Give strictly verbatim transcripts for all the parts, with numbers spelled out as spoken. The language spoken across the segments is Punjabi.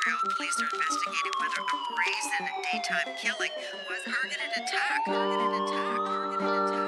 Israel police are investigating whether a brazen daytime killing was targeted attack. Targeted attack. Targeted attack.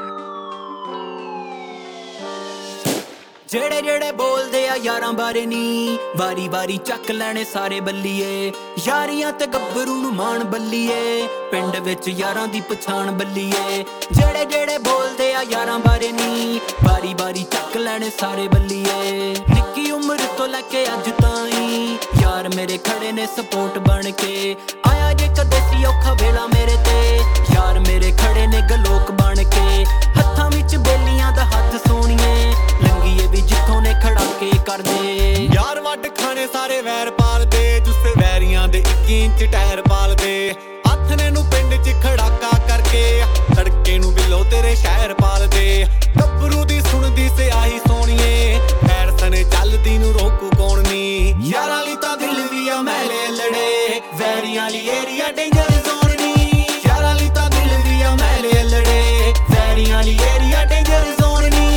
ਜਿਹੜੇ ਜਿਹੜੇ ਬੋਲਦੇ ਆ ਯਾਰਾਂ ਬਾਰੇ ਨੀ ਵਾਰੀ ਵਾਰੀ ਚੱਕ ਲੈਣੇ ਸਾਰੇ ਬੱਲੀਏ ਯਾਰੀਆਂ ਤੇ ਗੱਭਰੂ ਨੂੰ ਮਾਣ ਬੱਲੀਏ ਪਿੰਡ ਵਿੱਚ ਯਾਰਾਂ ਦੀ ਪਛਾਣ ਬੱਲੀਏ ਜਿਹੜੇ ਜਿਹੜੇ ਬੋਲਦੇ ਆ ਯਾਰਾਂ ਬਾਰੇ ਨੀ ਵਾਰੀ ਵਾਰੀ ਚੱਕ ਲੈਣੇ ਸਾਰੇ ਬੱਲੀਏ ਨਿੱਕੀ ਉਮਰ ਤੋਂ ਲੈ ਕੇ ਅੱਜ ਤਾਈਂ ਯਾਰ ਮੇਰੇ ਖੜੇ ਨੇ ਸਪੋਰਟ ਬਣ ਕੇ ਆਇਆ ਜੇ ਕਦੇ ਸੀ ਔਖਾ ਵੇਲਾ ਮੇਰੇ ਤੇ ਯਾਰ ਮੇਰੇ ਖੜੇ ਨੇ ਗਲੋਕ ਬਣ ਕੇ ਹੱਥਾਂ ਵਿੱਚ ਬੇਲੀਆਂ ਦਾ ਹੱਥ ਸੋਹਣੀਏ ਲੰਗੀਏ ਵੀ ਜਿੱਥੋਂ ਨੇ ਖੜਾਕੇ ਕਰਦੇ ਯਾਰ ਵੱਡ ਖਾਣੇ ਸਾਰੇ ਵੈਰ ਪਾਲਦੇ ਜੁੱਸੇ ਵੈਰੀਆਂ ਦੇ ਇੱਕ ਇੰਚ ਟਾਇਰ ਪਾਲਦੇ ਹੱਥ ਨੇ ਨੂੰ ਪਿੰਡ 'ਚ ਖੜਾਕਾ ਕਰਕੇ ਤੜਕੇ ਨੂੰ ਬਿੱਲੋ ਤੇਰੇ ਸ਼ਹਿਰ ਪਾਲਦੇ ਗੱਭਰੂ ਦੀ ਸੁਣਦੀ ਸਿਆਹੀ ਸੋਹਣੀਏ ਪੈਰ ਸਣੇ ਚੱਲਦੀ ਨੂੰ ਰੋਕੂ ਕੌਣ ਨੀ ਯਾਰਾਂ ਲਈ ਤਾਂ ਦਿਲ ਵੀ ਆ ਮੈਲੇ ਲੜੇ ਵੈਰੀਆਂ ਲਈ ਏਰੀਆ ਡੇਂਜਰ ਜ਼ੋਨ ਨੀ ਯਾਰਾਂ ਲਈ ਤਾਂ ਦਿਲ ਵੀ ਆ ਮੈਲੇ ਲੜੇ ਵੈਰੀਆਂ ਲਈ ਏਰੀਆ ਡੇਂਜਰ ਜ਼ੋਨ ਨੀ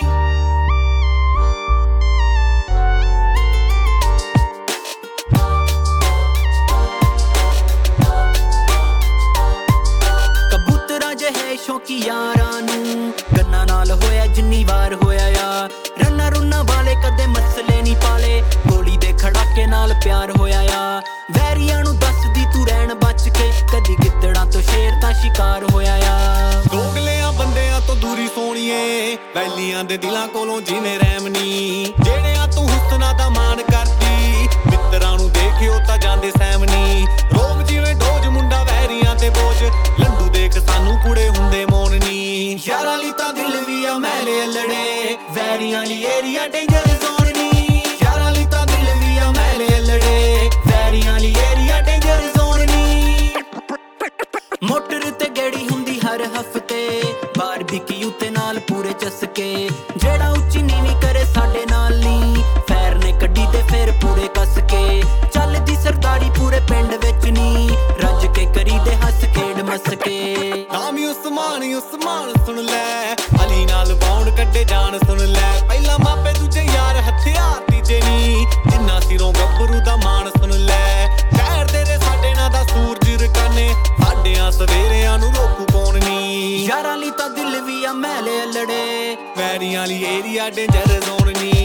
ਸ਼ੌਕੀ ਯਾਰਾਂ ਨੂੰ ਗੰਨਾ ਨਾਲ ਹੋਇਆ ਜਿੰਨੀ ਵਾਰ ਹੋਇਆ ਆ ਰੰਨਾ ਰੁੰਨਾ ਵਾਲੇ ਕਦੇ ਮਸਲੇ ਨਹੀਂ ਪਾਲੇ ਗੋਲੀ ਦੇ ਖੜਾਕੇ ਨਾਲ ਪਿਆਰ ਹੋਇਆ ਆ ਵੈਰੀਆਂ ਨੂੰ ਦੱਸਦੀ ਤੂੰ ਰਹਿਣ ਬਚ ਕੇ ਕਦੀ ਗਿੱਦੜਾਂ ਤੋਂ ਸ਼ੇਰ ਤਾਂ ਸ਼ਿਕਾਰ ਹੋਇਆ ਆ ਦੋਗਲਿਆਂ ਬੰਦਿਆਂ ਤੋਂ ਦੂਰੀ ਸੋਹਣੀਏ ਵੈਲੀਆਂ ਦੇ ਦਿਲਾਂ ਕੋਲੋਂ ਜਿਵੇਂ ਰਹਿਮਨੀ ਜਿਹੜਿਆਂ ਤੂੰ ਹੁਸਨਾ ਦਾ ਮਾਣ ਕਰਦੀ ਮਿੱਤਰਾਂ ਨੂੰ ਦੇਖਿਓ ਤਾਂ ਜਾਂਦੇ ਸਹਿਮਨੀ ਰੋਬ ਜਿਵੇਂ ਡੋਜ ਮੁੰਡਾ ਵੈਰੀਆਂ ਤੇ ਬੋਝ ਲੰਡੂ ਦੇਖ ਸਾਨੂੰ ਕੁੜੇ ਹੁੰਦੇ ਮੋਨਨੀ ਯਾਰਾਂ ਲਈ ਤਾਂ ਦਿਲ ਵੀ ਆ ਮੈਲੇ ਲੜੇ ਵੈਰੀਆਂ ਲਈ ਏਰੀਆ ਡੇਂਜਰ ਜ਼ੋਨ ਨੀ ਯਾਰਾਂ ਲਈ ਤਾਂ ਦਿਲ ਵੀ ਆ ਮੈਲੇ ਲੜੇ ਵੈਰੀਆਂ ਲਈ ਏਰੀਆ ਡੇਂਜਰ ਜ਼ੋਨ ਨੀ ਮੋਟਰ ਤੇ ਗੇੜੀ ਹੁੰਦੀ ਹਰ ਹਫਤੇ ਬਾਰਬੀਕਿਊ ਤੇ ਨਾਲ ਪੂਰੇ ਚਸਕੇ ਜਿਹੜਾ ਉੱਚੀ ਨੀਵੀਂ ਕਰੇ ਸਾਡੇ ਨਾਲ ਨੀ ਫੈਰ ਨੇ ਕੱਢੀ ਤੇ ਫਿਰ ਪੂਰੇ ਕੱਸ ਕੇ ਚੱਲਦੀ ਸਰਦਾਰੀ ਪੂਰੇ ਪਿੰਡ ਵਿੱਚ ਨੀ ਰੱਜ ਕੇ ਕਰੀ ਦੇ ਹੱਸ ਖੇਡ ਮਸ ਕੇ ਨਾਮੀ ਉਸਮਾਨ ਉਸਮਾਨ ਸੁਣ ਲੈ ਅਲੀ ਨਾਲ ਬਾਉਂਡ ਕੱਢੇ ਜਾਣ ਸੁਣ ਲੈ ਪਹਿਲਾਂ ਮਾਪੇ ਦੂਜੇ ਯਾਰ ਹਥਿਆਰ ਤੀਜੇ ਨੀ ਜਿੰਨਾ ਸਿਰੋਂ ਗੱਭਰੂ ਦਾ ਮਾਣ ਸੁਣ ਲੈ ਸ਼ਹਿਰ ਤੇਰੇ ਸਾਡੇ ਨਾਂ ਦਾ ਸੂਰਜ ਰਕਾਨੇ ਸਾਡਿਆਂ ਸਵੇਰਿਆਂ ਨੂੰ ਰੋਕੂ ਕੌਣ ਨੀ ਯਾਰਾਂ ਲਈ ਤਾਂ ਦਿਲ ਵੀ ਆ ਮੈਲੇ ਲੜੇ ਵੈਰੀਆਂ ਲਈ ਏਰੀਆ ਡੇਂਜਰ ਜ਼ੋਨ ਨੀ